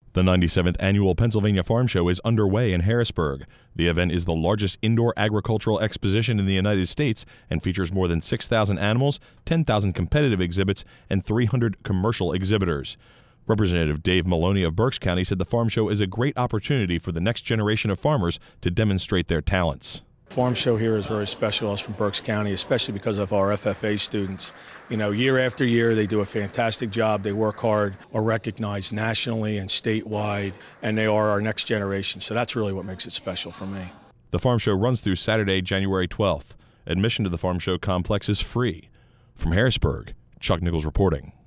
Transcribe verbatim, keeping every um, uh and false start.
The ninety-seventh Annual Pennsylvania Farm Show is underway in Harrisburg. The event is the largest indoor agricultural exposition in the United States and features more than six thousand animals, ten thousand competitive exhibits, and three hundred commercial exhibitors. Representative Dave Maloney of Berks County said the farm show is a great opportunity for the next generation of farmers to demonstrate their talents. Farm show here is very special to us from Berks County, especially because of our F F A students. You know, year after year, they do a fantastic job. They work hard, are recognized nationally and statewide, and they are our next generation. So that's really what makes it special for me. The farm show runs through Saturday, January twelfth. Admission to the farm show complex is free. From Harrisburg, Chuck Nichols reporting.